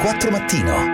24 Mattino.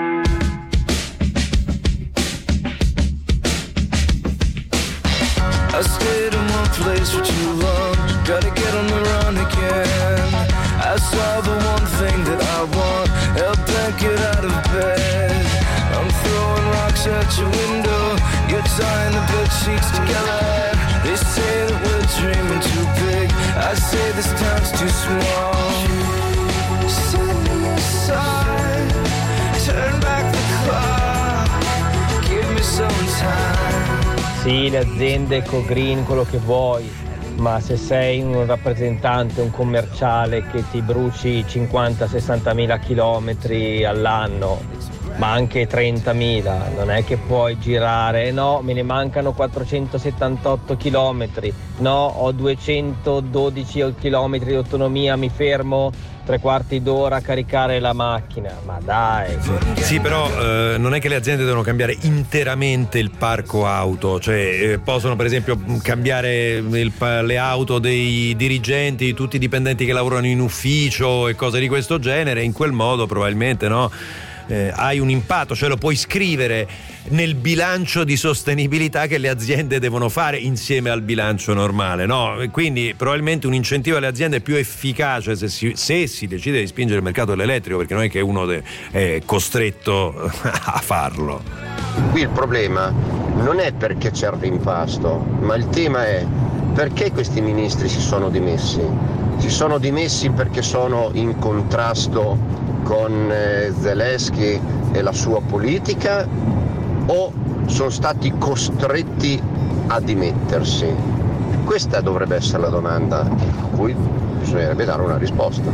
I stayed in one place for too long, gotta get on the run again. I saw the one thing that I want, help that get out of bed. I'm throwing rocks at your window, you're tying the bed sheets together. They say that we're dreaming too big, I say this town's too small. Set me aside, turn back the clock, give me some time. Sì, le aziende eco-green, quello che vuoi, ma se sei un rappresentante, un commerciale che ti bruci 50-60 mila chilometri all'anno, ma anche 30.000, non è che puoi girare, no, me ne mancano 478 chilometri, no, ho 212 chilometri di autonomia, mi fermo 3/4 d'ora a caricare la macchina, ma dai. Sì, però non è che le aziende devono cambiare interamente il parco auto, cioè possono per esempio cambiare le auto dei dirigenti, di tutti i dipendenti che lavorano in ufficio e cose di questo genere, in quel modo probabilmente, no? Hai un impatto, cioè lo puoi scrivere nel bilancio di sostenibilità che le aziende devono fare insieme al bilancio normale, no? Quindi probabilmente un incentivo alle aziende è più efficace se si decide di spingere il mercato dell'elettrico, perché non è che uno è costretto a farlo. Qui il problema non è perché c'è il rimpasto, ma il tema è perché questi ministri si sono dimessi. Si sono dimessi perché sono in contrasto con Zelensky e la sua politica, o sono stati costretti a dimettersi? Questa dovrebbe essere la domanda a cui bisognerebbe dare una risposta.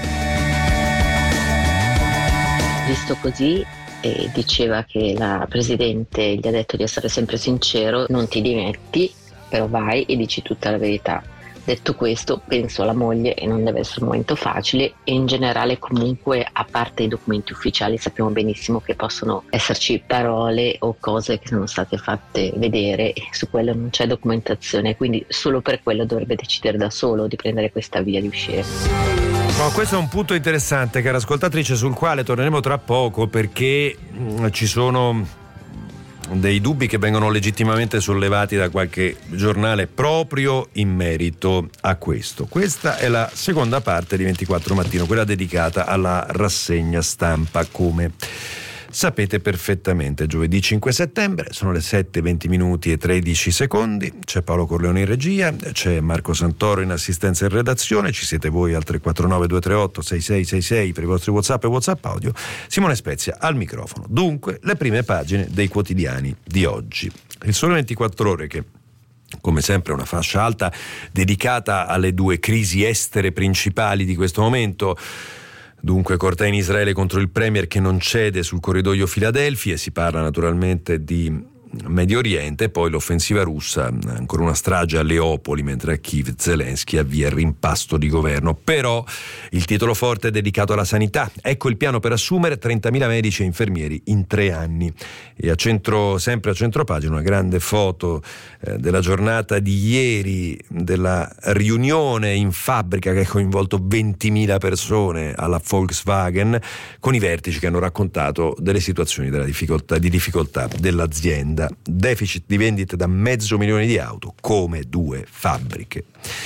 Visto così, diceva che la Presidente gli ha detto di essere sempre sincero, non ti dimetti, però vai e dici tutta la verità. Detto questo, penso alla moglie e non deve essere un momento facile, e in generale comunque, a parte i documenti ufficiali, sappiamo benissimo che possono esserci parole o cose che sono state fatte vedere e su quello non c'è documentazione, quindi solo per quello dovrebbe decidere da solo di prendere questa via di uscire. No, questo è un punto interessante, cara ascoltatrice, sul quale torneremo tra poco, perché ci sono dei dubbi che vengono legittimamente sollevati da qualche giornale proprio in merito a questo. Questa è la seconda parte di 24 Mattino, quella dedicata alla rassegna stampa, come sapete perfettamente. Giovedì 5 settembre, sono le 7:20 e 13 secondi, c'è Paolo Corleone in regia, c'è Marco Santoro in assistenza e redazione, ci siete voi al 349 238 6666 per i vostri WhatsApp e WhatsApp audio, Simone Spezia al microfono. Dunque, le prime pagine dei quotidiani di oggi. Il Sole 24 Ore, che come sempre è una fascia alta dedicata alle due crisi estere principali di questo momento. Dunque, cortei in Israele contro il premier che non cede sul corridoio Filadelfia, e si parla naturalmente di Medio Oriente, poi l'offensiva russa, ancora una strage a Leopoli, mentre a Kiev Zelensky avvia il rimpasto di governo. Però il titolo forte è dedicato alla sanità. Ecco il piano per assumere 30.000 medici e infermieri in 3 anni. E sempre a centropagina una grande foto della giornata di ieri, della riunione in fabbrica che ha coinvolto 20.000 persone alla Volkswagen, con i vertici che hanno raccontato delle situazioni di difficoltà dell'azienda. Deficit di vendite da 500.000 di auto, come 2 fabbriche.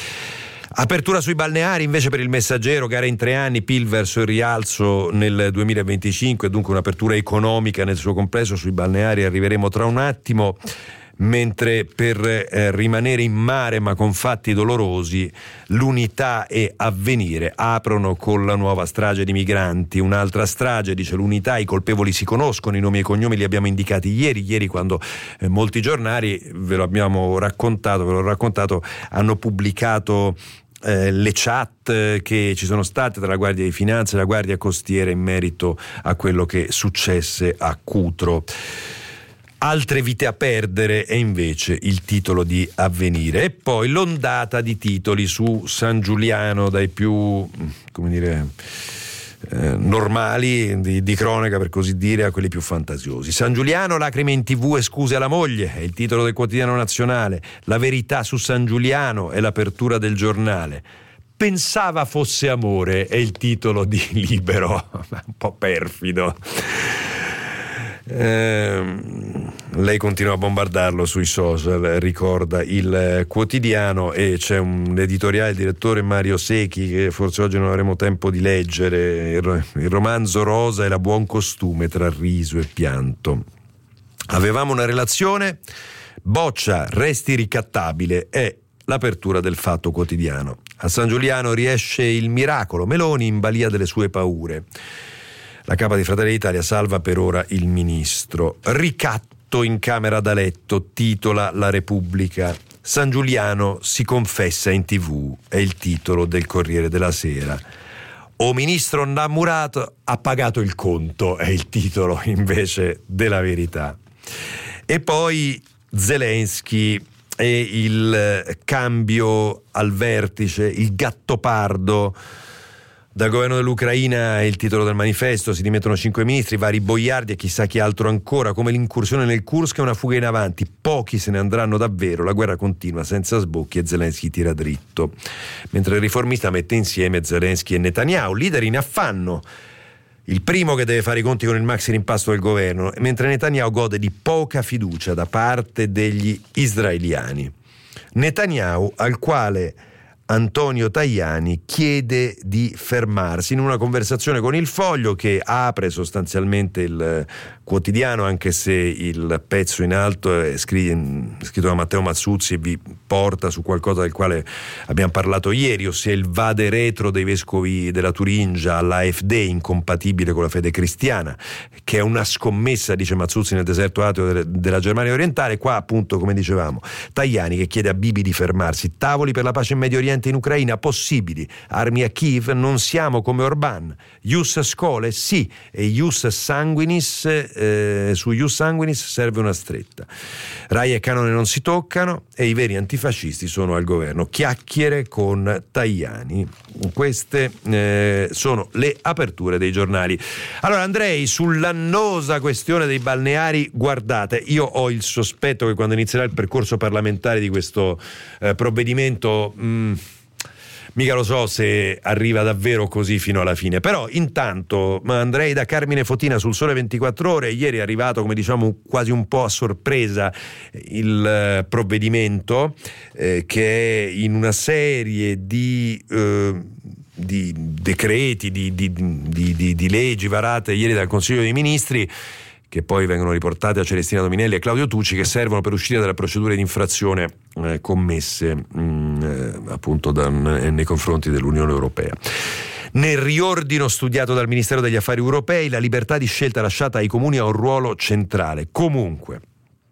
Apertura sui balneari invece per il Messaggero, gare in 3 anni, PIL verso il rialzo nel 2025, dunque un'apertura economica nel suo complesso. Sui balneari arriveremo tra un attimo. Mentre per rimanere in mare ma con fatti dolorosi, l'Unità e Avvenire aprono con la nuova strage di migranti. Un'altra strage, dice l'Unità, i colpevoli si conoscono, i nomi e cognomi li abbiamo indicati ieri quando molti giornali, ve l'ho raccontato, hanno pubblicato le chat che ci sono state tra la Guardia di Finanza e la Guardia Costiera in merito a quello che successe a Cutro. Altre vite a perdere è invece il titolo di Avvenire, e poi l'ondata di titoli su San Giuliano, dai più, normali, di cronaca per così dire, a quelli più fantasiosi. San Giuliano, lacrime in TV e scuse alla moglie, è il titolo del quotidiano nazionale. La verità su San Giuliano è l'apertura del giornale. pensava fosse amore, è il titolo di Libero, un po' perfido. Lei continua a bombardarlo sui social, ricorda Il Quotidiano, e c'è un editoriale, il direttore Mario Secchi, che forse oggi non avremo tempo di leggere, il romanzo Rosa e la buon costume tra riso e pianto. Avevamo una relazione, Boccia resti ricattabile, è l'apertura del Fatto Quotidiano. A San Giuliano riesce il miracolo, Meloni in balia delle sue paure. La capa di Fratelli d'Italia salva per ora il ministro. Ricatto in camera da letto, titola La Repubblica. San Giuliano si confessa in TV, è il titolo del Corriere della Sera. O ministro innamurato ha pagato il conto, è il titolo invece della Verità. E poi Zelensky e il cambio al vertice, il gattopardo. Dal governo dell'Ucraina è il titolo del manifesto, si dimettono 5 ministri, vari boiardi e chissà chi altro ancora, come l'incursione nel Kursk e una fuga in avanti. Pochi se ne andranno davvero, la guerra continua senza sbocchi e Zelensky tira dritto. Mentre il riformista mette insieme Zelensky e Netanyahu, leader in affanno. Il primo che deve fare i conti con il maxi rimpasto del governo, mentre Netanyahu gode di poca fiducia da parte degli israeliani. Netanyahu, al quale Antonio Tajani chiede di fermarsi in una conversazione con Il Foglio, che apre sostanzialmente il quotidiano, anche se il pezzo in alto è scritto da Matteo Mazzuzzi e vi porta su qualcosa del quale abbiamo parlato ieri, ossia il vade retro dei vescovi della Turingia all'AfD, incompatibile con la fede cristiana, che è una scommessa, dice Mazzuzzi, nel deserto ateo della Germania orientale. Qua appunto, come dicevamo, Tajani che chiede a Bibi di fermarsi. Tavoli per la pace in Medio Oriente, in Ucraina possibili, armi a Kiev, non siamo come Orban. Ius scholae sì, e ius sanguinis, su ius sanguinis serve una stretta. Rai e canone non si toccano e i veri antifascisti sono al governo. Chiacchiere con Tajani. Queste sono le aperture dei giornali. Allora andrei sull'annosa questione dei balneari. Guardate, io ho il sospetto che quando inizierà il percorso parlamentare di questo provvedimento mica lo so se arriva davvero così fino alla fine, però intanto andrei da Carmine Fotina sul Sole 24 Ore. Ieri è arrivato, come diciamo, quasi un po' a sorpresa il provvedimento che è in una serie di decreti, di leggi varate ieri dal Consiglio dei Ministri, che poi vengono riportate a Celestina Dominelli e Claudio Tucci, che servono per uscire dalle procedure di infrazione commesse appunto nei confronti dell'Unione Europea. Nel riordino studiato dal Ministero degli Affari Europei, la libertà di scelta lasciata ai comuni ha un ruolo centrale. Comunque,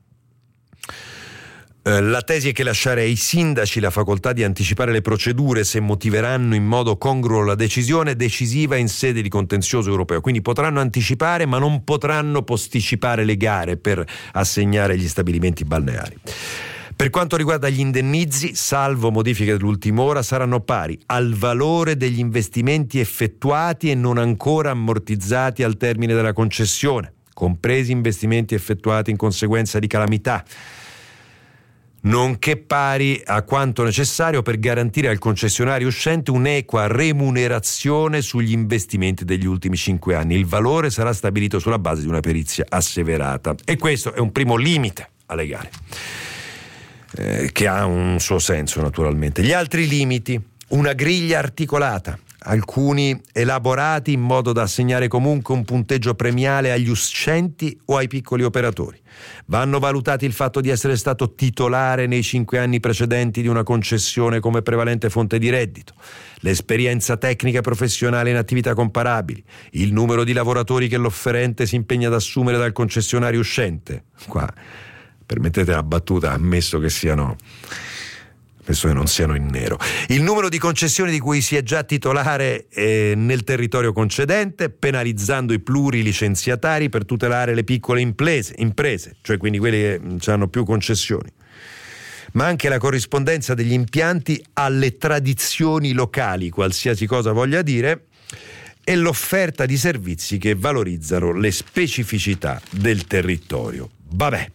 la tesi è che lasciare ai sindaci la facoltà di anticipare le procedure se motiveranno in modo congruo la decisione è decisiva in sede di contenzioso europeo. Quindi potranno anticipare, ma non potranno posticipare le gare per assegnare gli stabilimenti balneari. Per quanto riguarda gli indennizi, salvo modifiche dell'ultima ora, saranno pari al valore degli investimenti effettuati e non ancora ammortizzati al termine della concessione, compresi investimenti effettuati in conseguenza di calamità, nonché pari a quanto necessario per garantire al concessionario uscente un'equa remunerazione sugli investimenti degli ultimi 5 anni. Il valore sarà stabilito sulla base di una perizia asseverata. E questo è un primo limite alle gare, che ha un suo senso naturalmente. Gli altri limiti: una griglia articolata, alcuni elaborati in modo da assegnare comunque un punteggio premiale agli uscenti o ai piccoli operatori. Vanno valutati il fatto di essere stato titolare nei 5 anni precedenti di una concessione come prevalente fonte di reddito, l'esperienza tecnica e professionale in attività comparabili, il numero di lavoratori che l'offerente si impegna ad assumere dal concessionario uscente. Qua, permettete la battuta, ammesso che non siano in nero. Il numero di concessioni di cui si è già titolare nel territorio concedente, penalizzando i plurilicenziatari per tutelare le piccole imprese, cioè quindi quelli che hanno più concessioni. Ma anche la corrispondenza degli impianti alle tradizioni locali, qualsiasi cosa voglia dire, e l'offerta di servizi che valorizzano le specificità del territorio. Vabbè.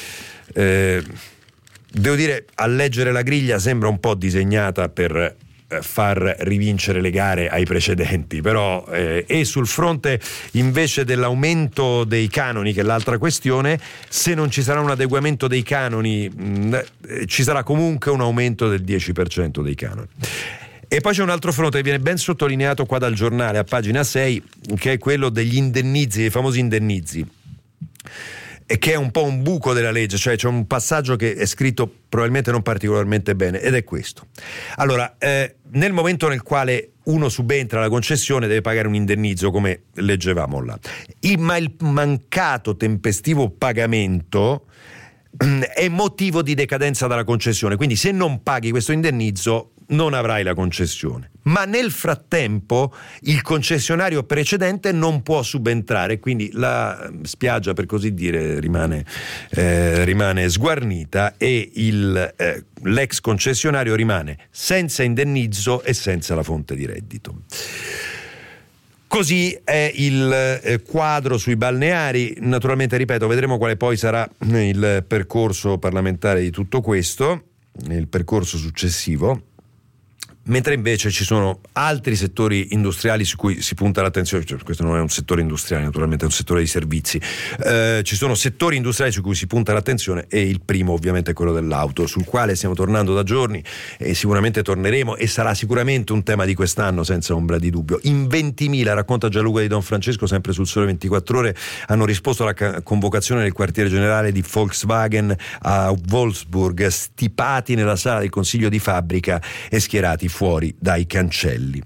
Devo dire, a leggere la griglia sembra un po' disegnata per far rivincere le gare ai precedenti, però e sul fronte invece dell'aumento dei canoni, che è l'altra questione, se non ci sarà un adeguamento dei canoni ci sarà comunque un aumento del 10% dei canoni. E poi c'è un altro fronte che viene ben sottolineato qua dal giornale a pagina 6, che è quello degli indennizi, dei famosi indennizi, e che è un po' un buco della legge, cioè c'è un passaggio che è scritto probabilmente non particolarmente bene, ed è questo. Allora, nel momento nel quale uno subentra alla concessione deve pagare un indennizzo, come leggevamo là, ma il mancato tempestivo pagamento è motivo di decadenza dalla concessione, quindi se non paghi questo indennizzo non avrai la concessione. Ma nel frattempo il concessionario precedente non può subentrare, quindi la spiaggia, per così dire, rimane sguarnita e l'ex concessionario rimane senza indennizzo e senza la fonte di reddito. Così è il quadro sui balneari. Naturalmente, ripeto, vedremo quale poi sarà il percorso parlamentare di tutto questo, il percorso successivo. Mentre invece ci sono altri settori industriali su cui si punta l'attenzione, cioè, questo non è un settore industriale, naturalmente è un settore di servizi, ci sono settori industriali su cui si punta l'attenzione, e il primo ovviamente è quello dell'auto, sul quale stiamo tornando da giorni e sicuramente torneremo, e sarà sicuramente un tema di quest'anno senza ombra di dubbio. In 20.000, racconta Gianluca Di Don Francesco sempre sul Sole 24 Ore, hanno risposto alla convocazione del quartiere generale di Volkswagen a Wolfsburg, stipati nella sala del consiglio di fabbrica e schierati fuori dai cancelli.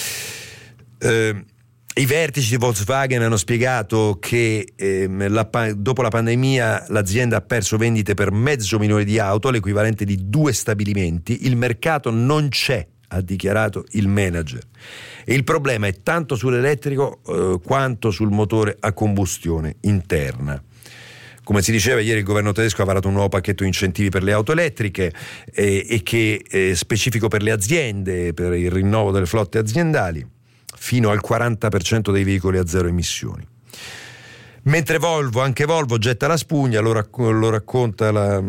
I vertici di Volkswagen hanno spiegato che dopo la pandemia l'azienda ha perso vendite per 500.000 di auto, l'equivalente di 2 stabilimenti. Il mercato non c'è, ha dichiarato il manager, e il problema è tanto sull'elettrico quanto sul motore a combustione interna. Come si diceva ieri, il governo tedesco ha varato un nuovo pacchetto di incentivi per le auto elettriche e che è specifico per le aziende, per il rinnovo delle flotte aziendali, fino al 40% dei veicoli a zero emissioni. Mentre anche Volvo getta la spugna, lo racconta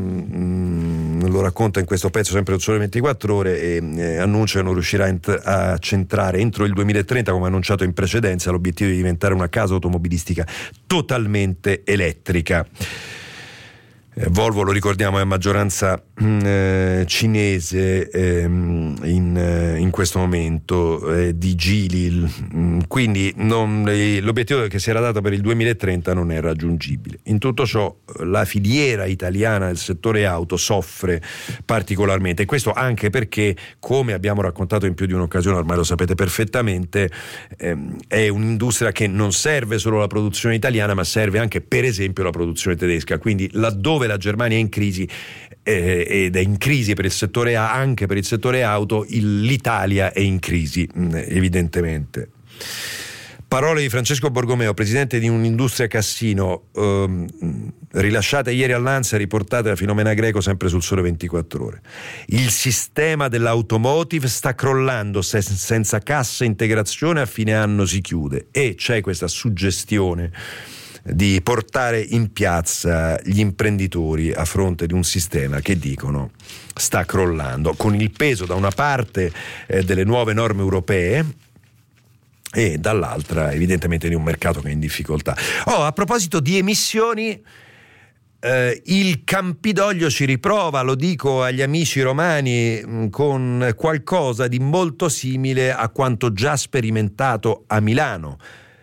in questo pezzo sempre del Sole 24 Ore, e annuncia che non riuscirà a centrare entro il 2030, come annunciato in precedenza, l'obiettivo di diventare una casa automobilistica totalmente elettrica. Volvo, lo ricordiamo, è a maggioranza cinese in questo momento, di Geely, quindi l'obiettivo che si era dato per il 2030 non è raggiungibile. In tutto ciò la filiera italiana del settore auto soffre particolarmente, e questo anche perché, come abbiamo raccontato in più di un'occasione, ormai lo sapete perfettamente, è un'industria che non serve solo la produzione italiana, ma serve anche per esempio la produzione tedesca, quindi laddove la Germania è in crisi, ed è in crisi per il settore anche per il settore auto, l'Italia è in crisi, evidentemente. Parole di Francesco Borgomeo, presidente di Un'Industria Cassino, rilasciate ieri all'ANSA, riportate da Filomena Greco sempre sul Sole 24 Ore. Il sistema dell'automotive sta crollando, senza cassa integrazione a fine anno si chiude, e c'è questa suggestione di portare in piazza gli imprenditori a fronte di un sistema che dicono sta crollando, con il peso da una parte delle nuove norme europee e dall'altra evidentemente di un mercato che è in difficoltà. A proposito di emissioni, il Campidoglio ci riprova, lo dico agli amici romani, con qualcosa di molto simile a quanto già sperimentato a Milano.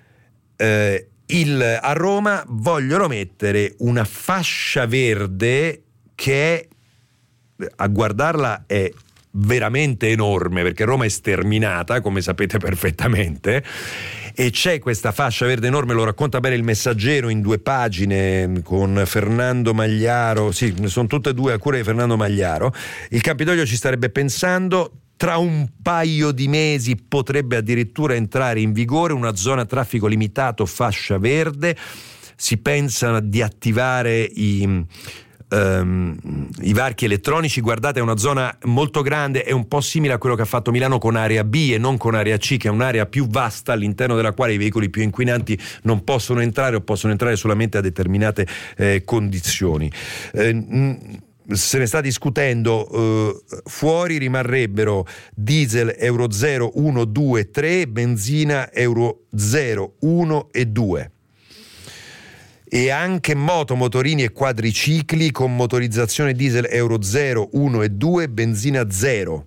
A Roma vogliono mettere una fascia verde che a guardarla è veramente enorme, perché Roma è sterminata, come sapete perfettamente, e c'è questa fascia verde enorme. Lo racconta bene il Messaggero in 2 pagine con Fernando Magliaro, sì, sono tutte e 2 a cura di Fernando Magliaro. Il Campidoglio ci starebbe pensando. Tra un paio di mesi potrebbe addirittura entrare in vigore una zona a traffico limitato, fascia verde. Si pensa di attivare i varchi elettronici. Guardate, è una zona molto grande, è un po' simile a quello che ha fatto Milano con area B e non con area C, che è un'area più vasta all'interno della quale i veicoli più inquinanti non possono entrare, o possono entrare solamente a determinate condizioni. se ne sta discutendo, fuori rimarrebbero diesel Euro 0, 1, 2, 3, benzina Euro 0, 1 e 2. E anche motorini e quadricicli con motorizzazione diesel Euro 0, 1 e 2, benzina 0.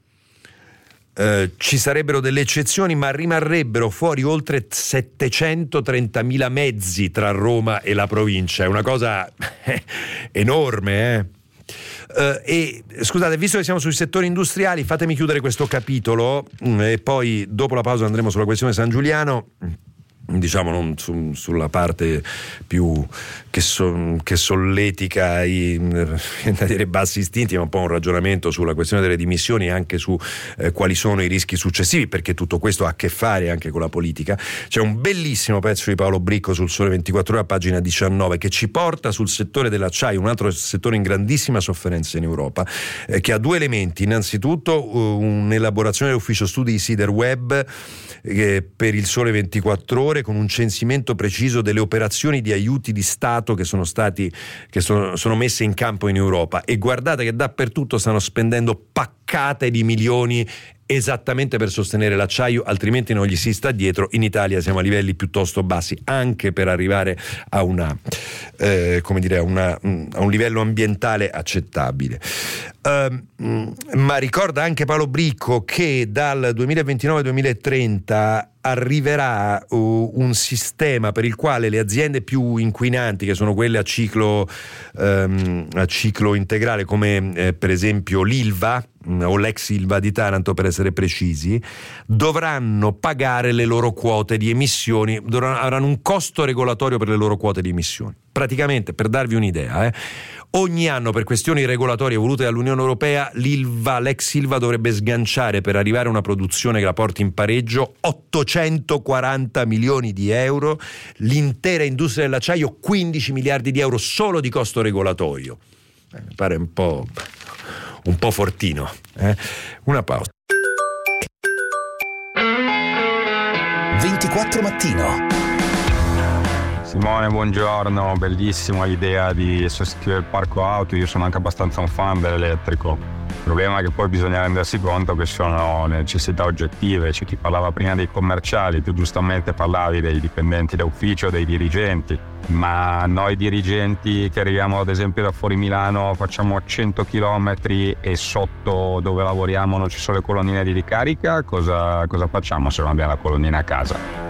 Ci sarebbero delle eccezioni, ma rimarrebbero fuori oltre 730.000 mezzi tra Roma e la provincia. È una cosa enorme, e scusate, visto che siamo sui settori industriali, fatemi chiudere questo capitolo e poi dopo la pausa andremo sulla questione San Giuliano, diciamo non sulla parte più che solletica da dire bassi istinti, ma un po' un ragionamento sulla questione delle dimissioni e anche su quali sono i rischi successivi, perché tutto questo ha a che fare anche con la politica. C'è un bellissimo pezzo di Paolo Bricco sul Sole 24 Ore a pagina 19 che ci porta sul settore dell'acciaio, un altro settore in grandissima sofferenza in Europa, che ha due elementi: innanzitutto un'elaborazione dell'ufficio studi di Siderweb per il Sole 24 Ore con un censimento preciso delle operazioni di aiuti di Stato che sono messe in campo in Europa, e guardate che dappertutto stanno spendendo paccate di milioni esattamente per sostenere l'acciaio, altrimenti non gli si sta dietro. In Italia siamo a livelli piuttosto bassi anche per arrivare a un livello ambientale accettabile. Ma ricorda anche Paolo Bricco che dal 2029-2030 arriverà un sistema per il quale le aziende più inquinanti, che sono quelle a ciclo integrale, come per esempio l'Ilva o l'ex Ilva di Taranto per essere precisi, dovranno pagare le loro quote di emissioni, avranno un costo regolatorio per le loro quote di emissioni. Praticamente, per darvi un'idea, ogni anno per questioni regolatorie volute dall'Unione Europea l'ex Ilva dovrebbe sganciare, per arrivare a una produzione che la porti in pareggio, 840 milioni di euro, l'intera industria dell'acciaio 15 miliardi di euro solo di costo regolatorio. Mi pare un po' fortino. Una pausa. 24 Mattino. Simone, buongiorno, bellissima l'idea di sostituire il parco auto, io sono anche abbastanza un fan dell'elettrico. Il problema è che poi bisogna rendersi conto che sono necessità oggettive. C'è chi parlava prima dei commerciali, tu giustamente parlavi dei dipendenti da ufficio, dei dirigenti, ma noi dirigenti che arriviamo ad esempio da fuori Milano, facciamo 100 km e sotto dove lavoriamo non ci sono le colonnine di ricarica, cosa facciamo se non abbiamo la colonnina a casa?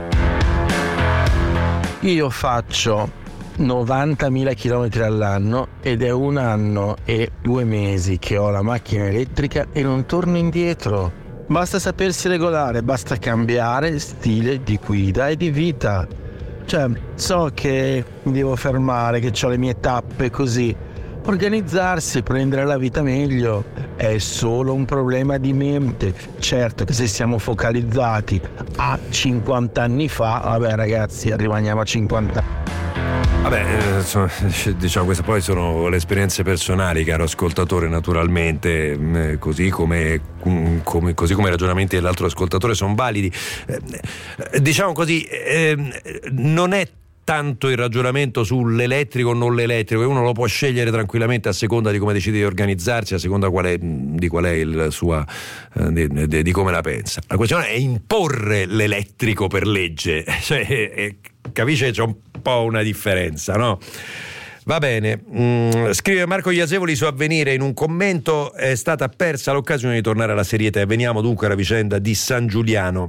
Io faccio 90.000 km all'anno ed è 1 anno e 2 mesi che ho la macchina elettrica e non torno indietro. Basta sapersi regolare, basta cambiare stile di guida e di vita. Cioè, so che mi devo fermare, che ho le mie tappe così. Organizzarsi, prendere la vita meglio è solo un problema di mente. Certo che se siamo focalizzati a 50 anni fa, vabbè ragazzi, rimaniamo a 50 anni. Vabbè, diciamo, queste poi sono le esperienze personali, caro ascoltatore, naturalmente, così come i ragionamenti dell'altro ascoltatore sono validi. Diciamo così, non è tanto il ragionamento sull'elettrico o non l'elettrico, uno lo può scegliere tranquillamente a seconda di come decide di organizzarsi, a seconda di qual è il sua di come la pensa. La questione è imporre l'elettrico per legge, cioè, capisce, c'è un po' una differenza, no? Va bene, scrive Marco Iasevoli su Avvenire in un commento: è stata persa l'occasione di tornare alla serietà. E veniamo dunque alla vicenda di San Giuliano.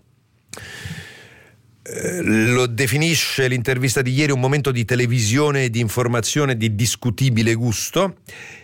Lo definisce l'intervista di ieri un momento di televisione e di informazione di discutibile gusto,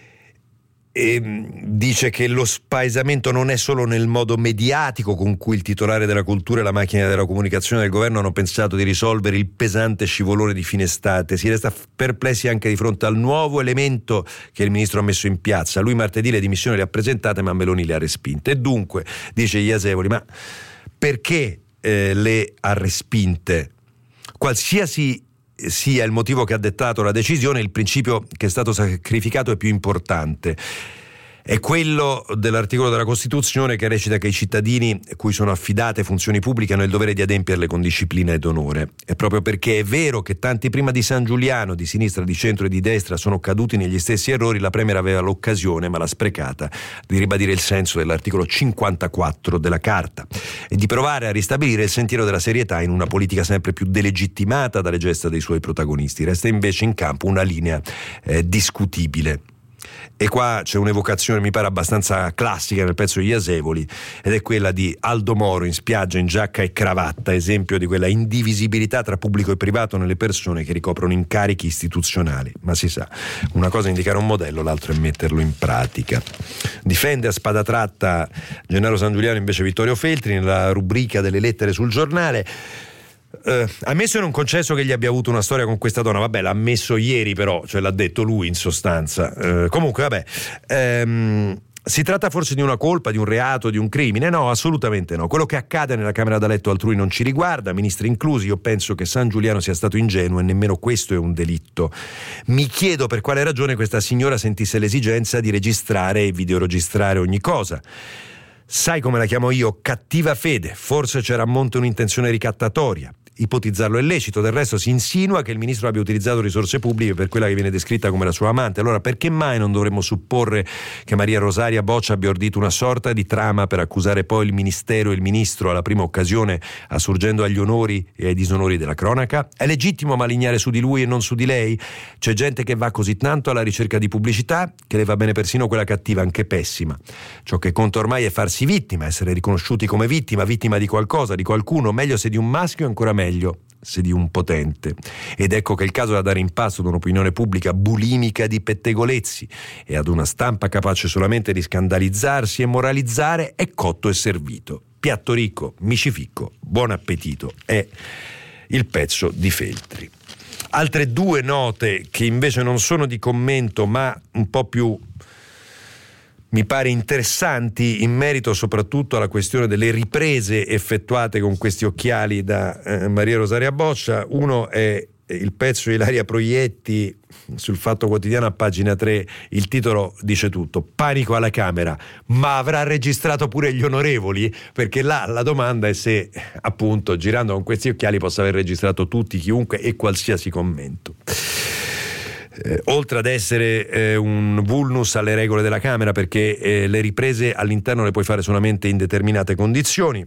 e dice che lo spaesamento non è solo nel modo mediatico con cui il titolare della cultura e la macchina della comunicazione del governo hanno pensato di risolvere il pesante scivolone di fine estate. Si resta perplessi anche di fronte al nuovo elemento che il ministro ha messo in piazza. Lui martedì le dimissioni le ha presentate, ma Meloni le ha respinte. E dunque, dice Iasevoli, ma perché le ha respinte? Qualsiasi sia il motivo che ha dettato la decisione, il principio che è stato sacrificato è più importante. è quello dell'articolo della Costituzione che recita che i cittadini cui sono affidate funzioni pubbliche hanno il dovere di adempierle con disciplina ed onore. È proprio perché è vero che tanti prima di San Giuliano, di sinistra, di centro e di destra, sono caduti negli stessi errori, la Premier aveva l'occasione, ma l'ha sprecata, di ribadire il senso dell'articolo 54 della Carta e di provare a ristabilire il sentiero della serietà in una politica sempre più delegittimata dalle gesta dei suoi protagonisti. Resta invece in campo una linea discutibile. E qua c'è un'evocazione, mi pare abbastanza classica nel pezzo Gli Asevoli, ed è quella di Aldo Moro in spiaggia in giacca e cravatta, esempio di quella indivisibilità tra pubblico e privato nelle persone che ricoprono incarichi istituzionali. Ma si sa, una cosa è indicare un modello, l'altro è metterlo in pratica. Difende a spada tratta Gennaro San Giuliano invece Vittorio Feltri nella rubrica delle lettere sul Giornale. Ammesso e non concesso che gli abbia avuto una storia con questa donna, vabbè, l'ha ammesso ieri, però, cioè l'ha detto lui in sostanza. Comunque, vabbè, si tratta forse di una colpa, di un reato, di un crimine? No, assolutamente no. Quello che accade nella camera da letto altrui non ci riguarda, ministri inclusi. Io penso che San Giuliano sia stato ingenuo e nemmeno questo è un delitto. Mi chiedo per quale ragione questa signora sentisse l'esigenza di registrare e videoregistrare ogni cosa. Sai come la chiamo io? Cattiva fede. Forse c'era a monte un'intenzione ricattatoria. Ipotizzarlo è lecito, del resto si insinua che il ministro abbia utilizzato risorse pubbliche per quella che viene descritta come la sua amante. Allora perché mai non dovremmo supporre che Maria Rosaria Boccia abbia ordito una sorta di trama per accusare poi il ministero e il ministro alla prima occasione, assurgendo agli onori e ai disonori della cronaca? È legittimo malignare su di lui e non su di lei? C'è gente che va così tanto alla ricerca di pubblicità che le va bene persino quella cattiva, anche pessima. Ciò che conta ormai è farsi vittima, essere riconosciuti come vittima di qualcosa, di qualcuno, meglio se di un maschio, ancora meglio se di un potente. Ed ecco che il caso da dare in pasto ad un'opinione pubblica bulimica di pettegolezzi e ad una stampa capace solamente di scandalizzarsi e moralizzare è cotto e servito. Piatto ricco, micificco, buon appetito, è il pezzo di Feltri. Altre due note che invece non sono di commento ma un po' più, mi pare, interessanti in merito soprattutto alla questione delle riprese effettuate con questi occhiali da Maria Rosaria Boccia. Uno è il pezzo di Ilaria Proietti sul Fatto Quotidiano a pagina 3, il titolo dice tutto: panico alla Camera, ma avrà registrato pure gli onorevoli? Perché là la domanda è se appunto girando con questi occhiali possa aver registrato tutti, chiunque e qualsiasi commento. Oltre ad essere un vulnus alle regole della Camera, perché le riprese all'interno le puoi fare solamente in determinate condizioni,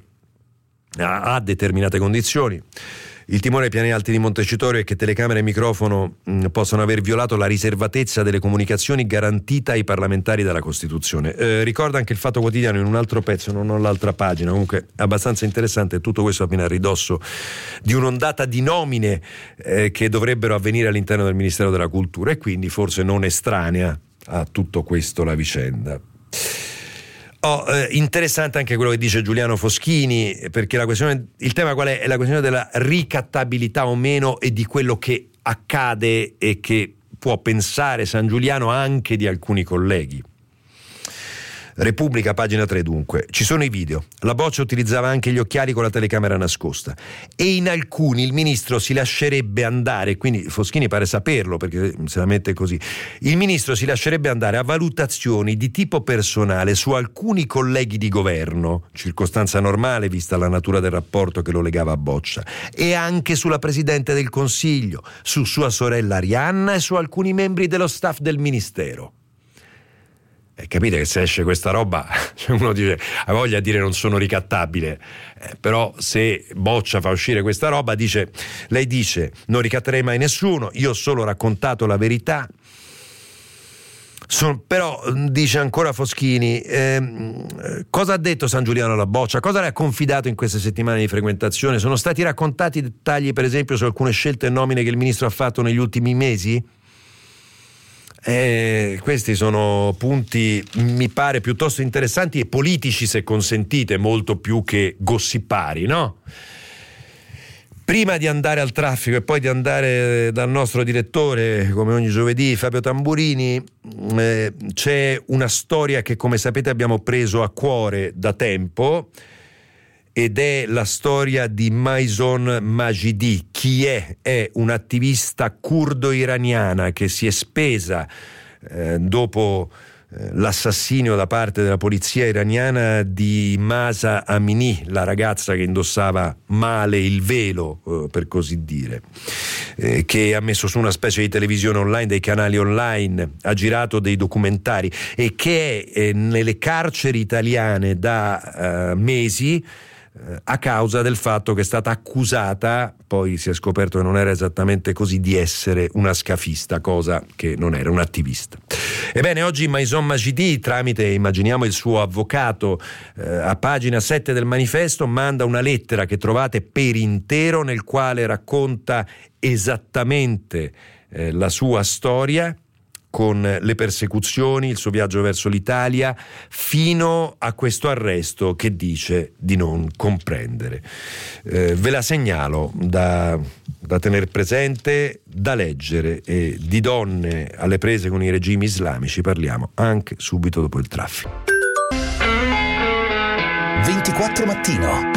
a determinate condizioni. Il timore ai piani alti di Montecitorio è che telecamera e microfono possano aver violato la riservatezza delle comunicazioni garantita ai parlamentari dalla Costituzione. Ricorda anche il Fatto Quotidiano in un altro pezzo, non ho l'altra pagina, comunque abbastanza interessante, tutto questo appena a ridosso di un'ondata di nomine che dovrebbero avvenire all'interno del Ministero della Cultura e quindi forse non estranea a tutto questo la vicenda. Interessante anche quello che dice Giuliano Foschini, perché il tema qual è? È la questione della ricattabilità o meno e di quello che accade e che può pensare San Giuliano anche di alcuni colleghi. Repubblica, pagina 3 dunque. Ci sono i video. La Boccia utilizzava anche gli occhiali con la telecamera nascosta e in alcuni il ministro si lascerebbe andare, quindi Foschini pare saperlo perché se la mette così, il ministro si lascerebbe andare a valutazioni di tipo personale su alcuni colleghi di governo, circostanza normale vista la natura del rapporto che lo legava a Boccia, e anche sulla Presidente del Consiglio, su sua sorella Arianna e su alcuni membri dello staff del ministero. Capite che se esce questa roba uno dice ha voglia di dire non sono ricattabile, però se Boccia fa uscire questa roba lei dice non ricatterei mai nessuno, io ho solo raccontato la verità. Però dice ancora Foschini, cosa ha detto San Giuliano alla Boccia? Cosa le ha confidato in queste settimane di frequentazione? Sono stati raccontati dettagli per esempio su alcune scelte e nomine che il ministro ha fatto negli ultimi mesi? Questi sono punti, mi pare, piuttosto interessanti e politici, se consentite, molto più che gossipari, no? Prima di andare al traffico e poi di andare dal nostro direttore, come ogni giovedì, Fabio Tamburini, c'è una storia che, come sapete, abbiamo preso a cuore da tempo, ed è la storia di Maysoon Majidi. Chi è? È un'attivista curdo-iraniana che si è spesa dopo l'assassinio da parte della polizia iraniana di Mahsa Amini, la ragazza che indossava male il velo, per così dire, che ha messo su una specie di televisione online, dei canali online, ha girato dei documentari e che è nelle carceri italiane da mesi a causa del fatto che è stata accusata, poi si è scoperto che non era esattamente così, di essere una scafista, cosa che non era, un attivista. Ebbene, oggi Maysoon Majidi, tramite, immaginiamo, il suo avvocato, a pagina 7 del manifesto, manda una lettera che trovate per intero, nel quale racconta esattamente la sua storia, con le persecuzioni, il suo viaggio verso l'Italia, fino a questo arresto che dice di non comprendere. Ve la segnalo da tenere presente, da leggere, e di donne alle prese con i regimi islamici parliamo anche subito dopo il traffico. 24 Mattino.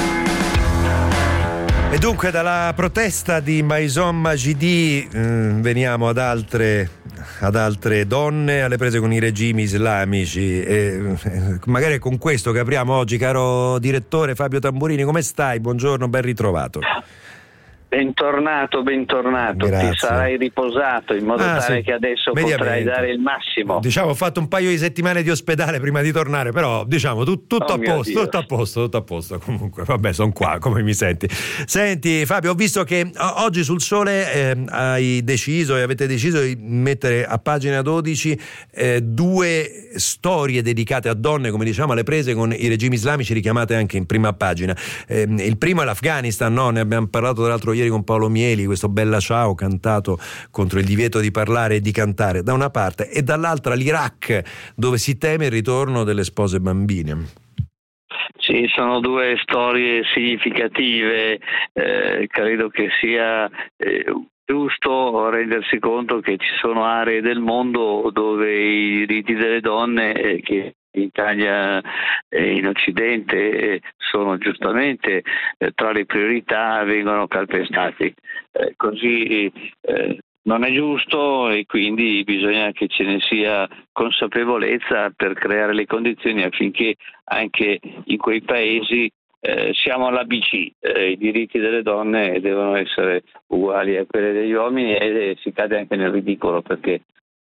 E dunque dalla protesta di Maysoon Majidi veniamo ad altre donne alle prese con i regimi islamici, e magari è con questo che apriamo oggi. Caro direttore Fabio Tamburini, come stai? Buongiorno, ben ritrovato. Bentornato. Grazie. Ti sarai riposato in modo tale sì, che adesso potrai dare il massimo. Diciamo, ho fatto un paio di settimane di ospedale prima di tornare, però diciamo tutto a posto. Comunque, vabbè, sono qua, come mi senti? Senti Fabio, ho visto che oggi sul Sole avete deciso di mettere a pagina 12 due storie dedicate a donne, come diciamo, alle prese con i regimi islamici, richiamate anche in prima pagina. Il primo è l'Afghanistan, no? Ne abbiamo parlato l'altro ieri con Paolo Mieli, questo Bella Ciao cantato contro il divieto di parlare e di cantare da una parte, e dall'altra l'Iraq, dove si teme il ritorno delle spose bambine. Sì, sono due storie significative. Credo che sia giusto rendersi conto che ci sono aree del mondo dove i diritti delle donne, che in Italia e in Occidente sono giustamente tra le priorità, vengono calpestati. Così non è giusto, e quindi bisogna che ce ne sia consapevolezza per creare le condizioni affinché anche in quei paesi siamo all'ABC, i diritti delle donne devono essere uguali a quelli degli uomini, e si cade anche nel ridicolo, perché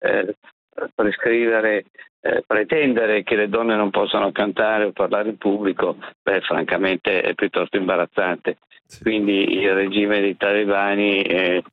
pretendere che le donne non possano cantare o parlare in pubblico, francamente è piuttosto imbarazzante. Sì. Quindi il regime dei talebani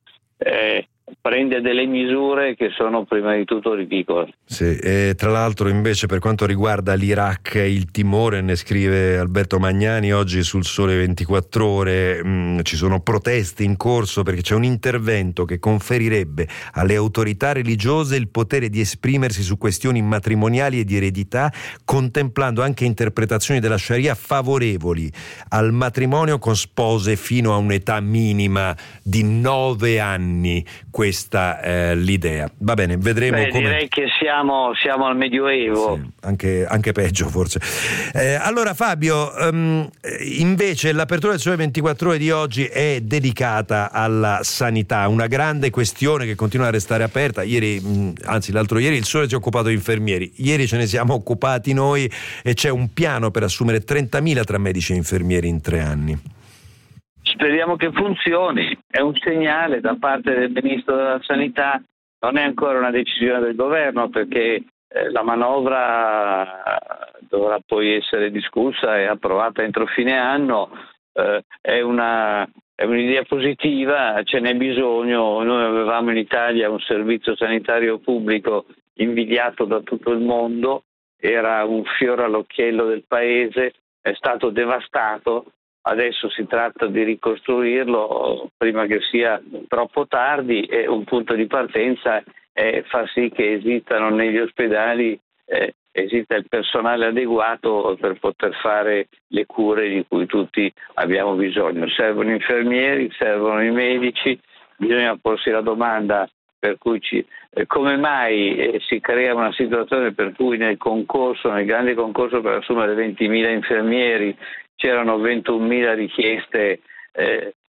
prende delle misure che sono prima di tutto ridicole. Sì, e tra l'altro invece per quanto riguarda l'Iraq il timore, ne scrive Alberto Magnani oggi sul Sole 24 Ore, ci sono proteste in corso perché c'è un intervento che conferirebbe alle autorità religiose il potere di esprimersi su questioni matrimoniali e di eredità, contemplando anche interpretazioni della Sharia favorevoli al matrimonio con spose fino a un'età minima di 9 anni. Questa è l'idea. Va bene, vedremo. Direi che siamo al Medioevo. Sì, anche peggio forse. Allora Fabio, invece l'apertura del Sole 24 Ore di oggi è dedicata alla sanità, una grande questione che continua a restare aperta. L'altro ieri il Sole si è occupato di infermieri, ieri ce ne siamo occupati noi, e c'è un piano per assumere 30.000 tra medici e infermieri in 3 anni. Speriamo che funzioni, è un segnale da parte del Ministro della Sanità, non è ancora una decisione del governo, perché la manovra dovrà poi essere discussa e approvata entro fine anno. È un'idea positiva, ce n'è bisogno. Noi avevamo in Italia un servizio sanitario pubblico invidiato da tutto il mondo, era un fiore all'occhiello del paese, è stato devastato. Adesso si tratta di ricostruirlo prima che sia troppo tardi, e un punto di partenza è far sì che esistano negli ospedali esista il personale adeguato per poter fare le cure di cui tutti abbiamo bisogno. Servono infermieri, servono i medici, bisogna porsi la domanda per cui come mai si crea una situazione per cui nel grande concorso per assumere 20.000 infermieri c'erano 21.000 richieste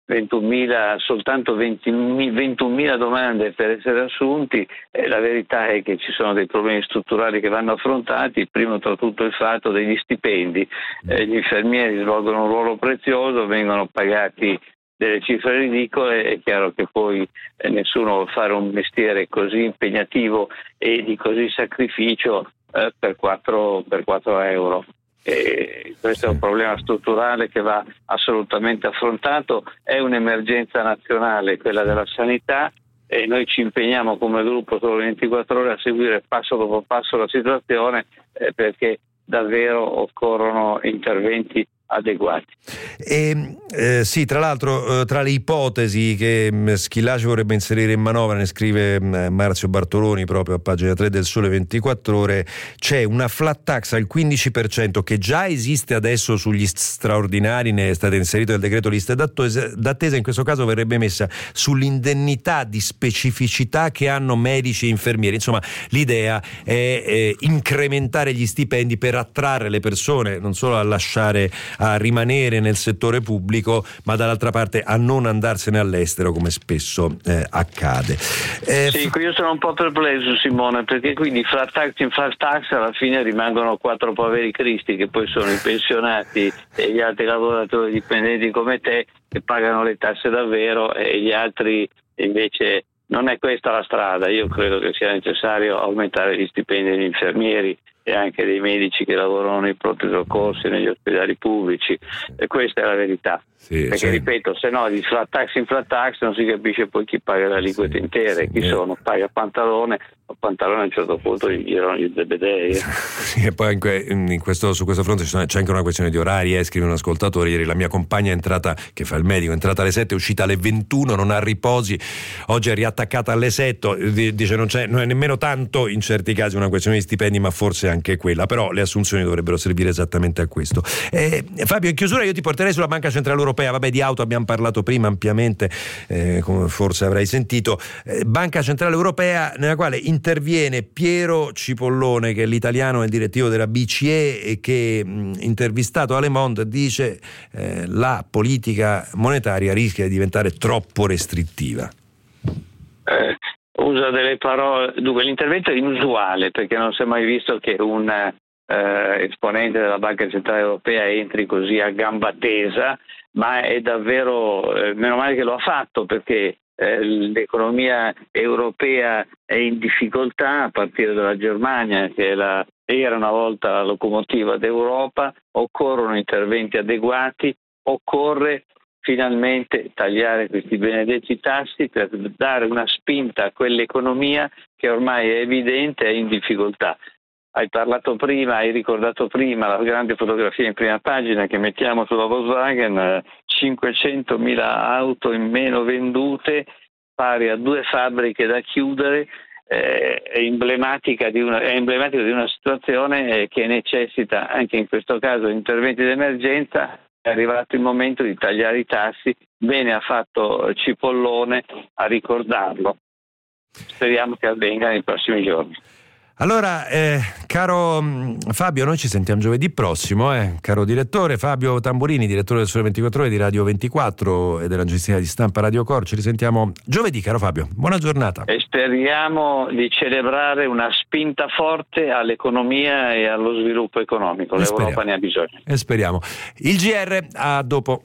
soltanto 21.000 domande per essere assunti. La verità è che ci sono dei problemi strutturali che vanno affrontati, il primo tra tutto il fatto degli stipendi. Gli infermieri svolgono un ruolo prezioso, vengono pagati delle cifre ridicole, è chiaro che poi nessuno vuole fare un mestiere così impegnativo e di così sacrificio per 4 euro. Questo è un problema strutturale che va assolutamente affrontato, è un'emergenza nazionale quella della sanità e noi ci impegniamo come gruppo Sole 24 Ore a seguire passo dopo passo la situazione perché davvero occorrono interventi adeguati. Sì, tra l'altro tra le ipotesi che Schillaci vorrebbe inserire in manovra, ne scrive Marzio Bartoloni proprio a pagina 3 del Sole 24 Ore, c'è una flat tax al 15% che già esiste adesso sugli straordinari, ne è stato inserito nel decreto liste d'attesa, in questo caso verrebbe messa sull'indennità di specificità che hanno medici e infermieri. Insomma, l'idea è incrementare gli stipendi per attrarre le persone non solo a rimanere nel settore pubblico, ma dall'altra parte a non andarsene all'estero come spesso accade. Sì, io sono un po' perplesso, Simone, perché quindi flat tax in flat tax alla fine rimangono 4 poveri cristi che poi sono i pensionati e gli altri lavoratori dipendenti come te che pagano le tasse davvero e gli altri invece non è questa la strada. Io credo che sia necessario aumentare gli stipendi degli infermieri e anche dei medici che lavorano nei pronti soccorsi, negli ospedali pubblici, e questa è la verità. Sì, perché ripeto, se no di flat tax in flat tax non si capisce poi chi paga le aliquote intere, chi sono, paga Pantalone, o Pantalone a un certo punto gli girano gli zebedei. Sì, e poi su questo fronte c'è anche una questione di orari, scrive un ascoltatore, ieri la mia compagna è entrata, che fa il medico, è entrata alle 7, è uscita alle 21, non ha riposi, oggi è riattaccata alle 7, dice non è nemmeno tanto in certi casi una questione di stipendi, ma forse anche quella, però le assunzioni dovrebbero servire esattamente a questo. Fabio, in chiusura io ti porterei sulla Banca Centrale Europea. Vabbè, di auto abbiamo parlato prima ampiamente, come forse avrai sentito. Banca Centrale Europea, nella quale interviene Piero Cipollone, che è l'italiano e il direttivo della BCE, e che intervistato a Le Monde dice la politica monetaria rischia di diventare troppo restrittiva. Usa delle parole, dunque l'intervento è inusuale perché non si è mai visto che un esponente della Banca Centrale Europea entri così a gamba tesa, ma è davvero meno male che lo ha fatto, perché l'economia europea è in difficoltà a partire dalla Germania, che era una volta la locomotiva d'Europa. Occorrono interventi adeguati, occorre finalmente tagliare questi benedetti tassi per dare una spinta a quell'economia che ormai è evidente è in difficoltà. Hai ricordato prima la grande fotografia in prima pagina che mettiamo sulla Volkswagen, 500.000 auto in meno vendute, pari a 2 fabbriche da chiudere, è emblematico di una situazione che necessita anche in questo caso interventi d'emergenza. È arrivato il momento di tagliare i tassi, bene ha fatto Cipollone a ricordarlo. Speriamo che avvenga nei prossimi giorni. Allora, caro Fabio, noi ci sentiamo giovedì prossimo, caro direttore Fabio Tamburini, direttore del Sole 24 Ore di Radio 24 e dell'agenzia di stampa Radio Cor. Ci risentiamo giovedì, caro Fabio. Buona giornata. E speriamo di celebrare una spinta forte all'economia e allo sviluppo economico. L'Europa ne ha bisogno. E speriamo. Il GR, a dopo.